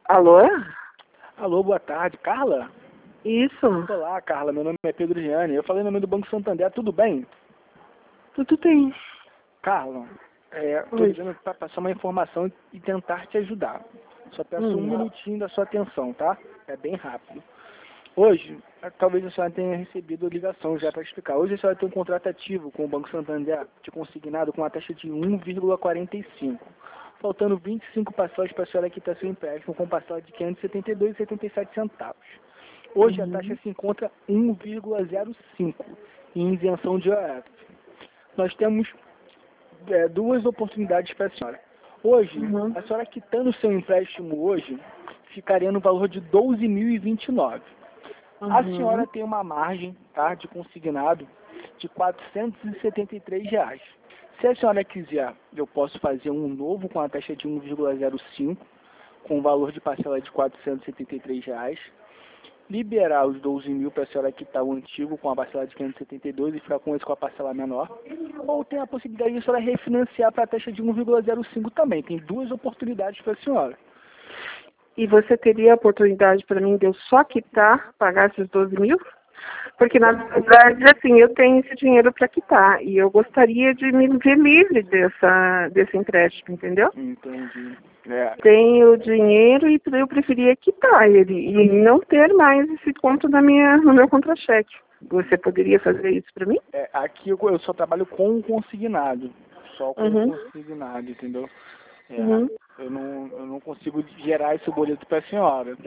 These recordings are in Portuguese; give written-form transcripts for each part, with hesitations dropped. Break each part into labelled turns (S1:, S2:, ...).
S1: Alô?
S2: Alô, boa tarde. Carla?
S1: Isso.
S2: Olá, Carla. Meu nome é Pedro Gianni. Eu falei no nome do Banco Santander. Tudo bem?
S1: Tudo bem.
S2: Carla, tô
S1: Oi.
S2: ligando para passar uma informação e tentar te ajudar. Só peço um minutinho da sua atenção, tá? É bem rápido. Hoje, talvez a senhora tenha recebido a ligação já para explicar. Hoje a senhora tem um contrato ativo com o Banco Santander, de consignado com uma taxa de 1,45. Faltando 25 parcelas para a senhora quitar seu empréstimo com parcela de R$ 572,77. Hoje a taxa se encontra 1,05 em isenção de IOF. Nós temos duas oportunidades para a senhora. Hoje, a senhora quitando seu empréstimo hoje, ficaria no valor de R$ 12.029. A senhora tem uma margem, tá, de consignado de R$ 473. Se a senhora quiser, eu posso fazer um novo com a taxa de 1,05, com o valor de parcela de R$ 473, liberar os 12 mil para a senhora quitar o antigo com a parcela de 572 e ficar com esse com a parcela menor, ou tem a possibilidade de a senhora refinanciar para a taxa de 1,05 também. Tem duas oportunidades para a senhora.
S1: E você teria a oportunidade para mim de eu só quitar, pagar esses 12 mil? Porque, na verdade, assim, eu tenho esse dinheiro para quitar e eu gostaria de me ver livre desse empréstimo, entendeu?
S2: Entendi.
S1: Tenho dinheiro e eu preferia quitar ele e não ter mais esse conto no meu contra-cheque. Você poderia fazer isso para mim?
S2: Aqui eu só trabalho com o consignado. Só com o consignado, entendeu? Eu não consigo gerar esse boleto para a senhora.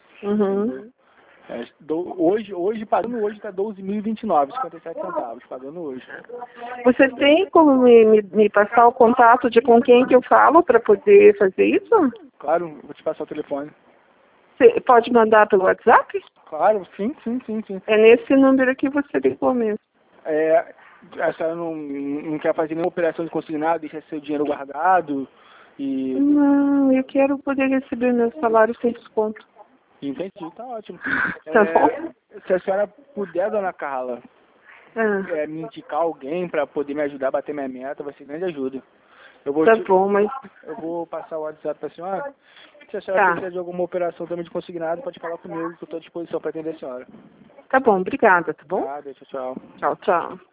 S2: Pagando hoje está 12.029, 57 centavos, pagando hoje.
S1: Você tem como me passar o contato de com quem que eu falo para poder fazer isso?
S2: Claro, vou te passar o telefone.
S1: Você pode mandar pelo WhatsApp?
S2: Claro, sim.
S1: É nesse número que você ligou mesmo.
S2: A senhora não quer fazer nenhuma operação de consignado, deixa seu dinheiro guardado e...
S1: Não, eu quero poder receber meu salário sem desconto.
S2: Entendi, tá ótimo.
S1: Tá bom?
S2: Se a senhora puder, dona Carla, me indicar alguém para poder me ajudar a bater minha meta, vai ser grande ajuda.
S1: Bom, mas...
S2: Eu vou passar o WhatsApp para a senhora. Se a senhora precisar de alguma operação também de consignado, pode falar comigo, que eu estou à disposição para atender a senhora.
S1: Tá bom, obrigada, tá bom?
S2: Nada, tchau.
S1: Tchau, tchau.